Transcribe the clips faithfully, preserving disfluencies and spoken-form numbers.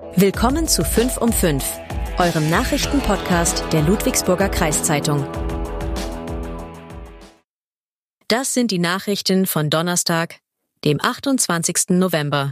Willkommen zu fünf um fünf, eurem Nachrichtenpodcast der Ludwigsburger Kreiszeitung. Das sind die Nachrichten von Donnerstag, dem achtundzwanzigsten November.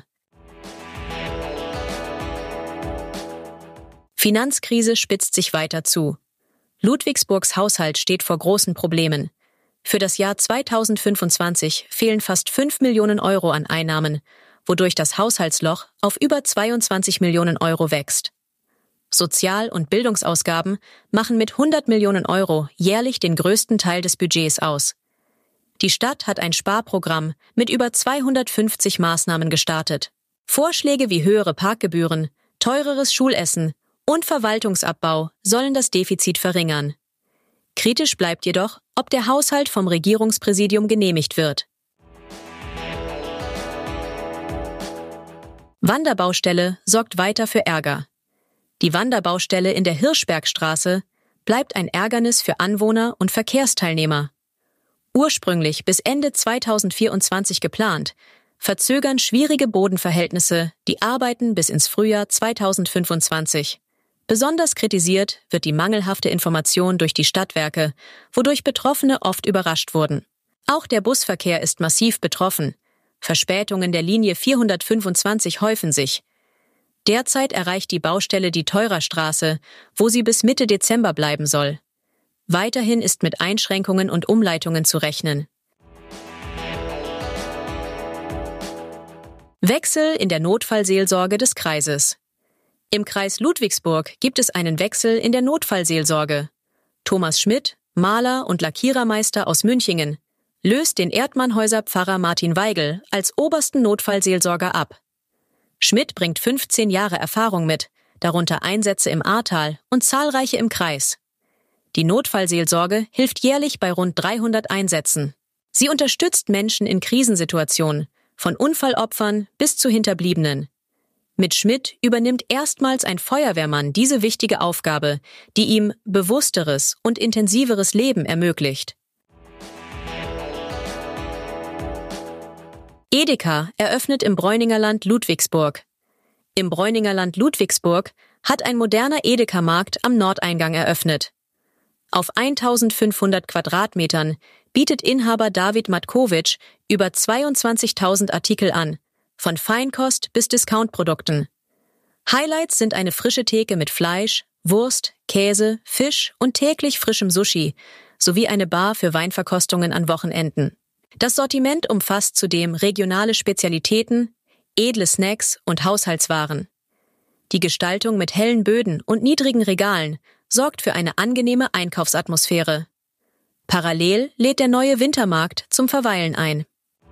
Finanzkrise spitzt sich weiter zu. Ludwigsburgs Haushalt steht vor großen Problemen. Für das Jahr zweitausendfünfundzwanzig fehlen fast fünf Millionen Euro an Einnahmen, wodurch das Haushaltsloch auf über zweiundzwanzig Millionen Euro wächst. Sozial- und Bildungsausgaben machen mit hundert Millionen Euro jährlich den größten Teil des Budgets aus. Die Stadt hat ein Sparprogramm mit über zweihundertfünfzig Maßnahmen gestartet. Vorschläge wie höhere Parkgebühren, teureres Schulessen und Verwaltungsabbau sollen das Defizit verringern. Kritisch bleibt jedoch, ob der Haushalt vom Regierungspräsidium genehmigt wird. Wanderbaustelle sorgt weiter für Ärger. Die Wanderbaustelle in der Hirschbergstraße bleibt ein Ärgernis für Anwohner und Verkehrsteilnehmer. Ursprünglich bis Ende zweitausendvierundzwanzig geplant, verzögern schwierige Bodenverhältnisse die Arbeiten bis ins Frühjahr zweitausendfünfundzwanzig. Besonders kritisiert wird die mangelhafte Information durch die Stadtwerke, wodurch Betroffene oft überrascht wurden. Auch der Busverkehr ist massiv betroffen. Verspätungen der Linie vierhundertfünfundzwanzig häufen sich. Derzeit erreicht die Baustelle die Teurerstraße, wo sie bis Mitte Dezember bleiben soll. Weiterhin ist mit Einschränkungen und Umleitungen zu rechnen. Wechsel in der Notfallseelsorge des Kreises. Im Kreis Ludwigsburg gibt es einen Wechsel in der Notfallseelsorge. Thomas Schmidt, Maler und Lackierermeister aus Münchingen, löst den Erdmannhäuser Pfarrer Martin Weigel als obersten Notfallseelsorger ab. Schmidt bringt fünfzehn Jahre Erfahrung mit, darunter Einsätze im Ahrtal und zahlreiche im Kreis. Die Notfallseelsorge hilft jährlich bei rund dreihundert Einsätzen. Sie unterstützt Menschen in Krisensituationen, von Unfallopfern bis zu Hinterbliebenen. Mit Schmidt übernimmt erstmals ein Feuerwehrmann diese wichtige Aufgabe, die ihm bewussteres und intensiveres Leben ermöglicht. Edeka eröffnet im Bräuningerland Ludwigsburg. Im Bräuningerland Ludwigsburg hat ein moderner Edeka-Markt am Nordeingang eröffnet. Auf eintausendfünfhundert Quadratmetern bietet Inhaber David Matkowitsch über zweiundzwanzigtausend Artikel an, von Feinkost bis Discountprodukten. Highlights sind eine frische Theke mit Fleisch, Wurst, Käse, Fisch und täglich frischem Sushi, sowie eine Bar für Weinverkostungen an Wochenenden. Das Sortiment umfasst zudem regionale Spezialitäten, edle Snacks und Haushaltswaren. Die Gestaltung mit hellen Böden und niedrigen Regalen sorgt für eine angenehme Einkaufsatmosphäre. Parallel lädt der neue Wintermarkt zum Verweilen ein.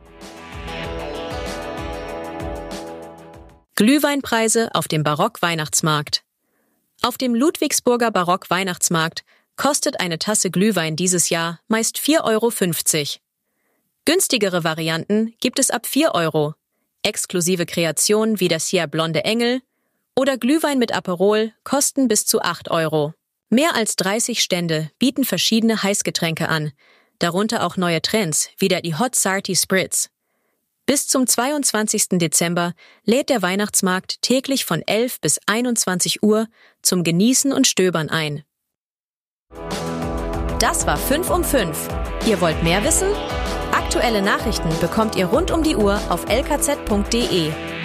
Glühweinpreise auf dem Barock-Weihnachtsmarkt. Auf dem Ludwigsburger Barock-Weihnachtsmarkt kostet eine Tasse Glühwein dieses Jahr meist vier Euro fünfzig. Günstigere Varianten gibt es ab vier Euro, exklusive Kreationen wie das hier Blonde Engel oder Glühwein mit Aperol kosten bis zu acht Euro. Mehr als dreißig Stände bieten verschiedene Heißgetränke an, darunter auch neue Trends wie der die Hot Sarty Spritz. Bis zum zweiundzwanzigsten Dezember lädt der Weihnachtsmarkt täglich von elf bis einundzwanzig Uhr zum Genießen und Stöbern ein. Das war fünf um fünf. Ihr wollt mehr wissen? Aktuelle Nachrichten bekommt ihr rund um die Uhr auf l k z punkt d e.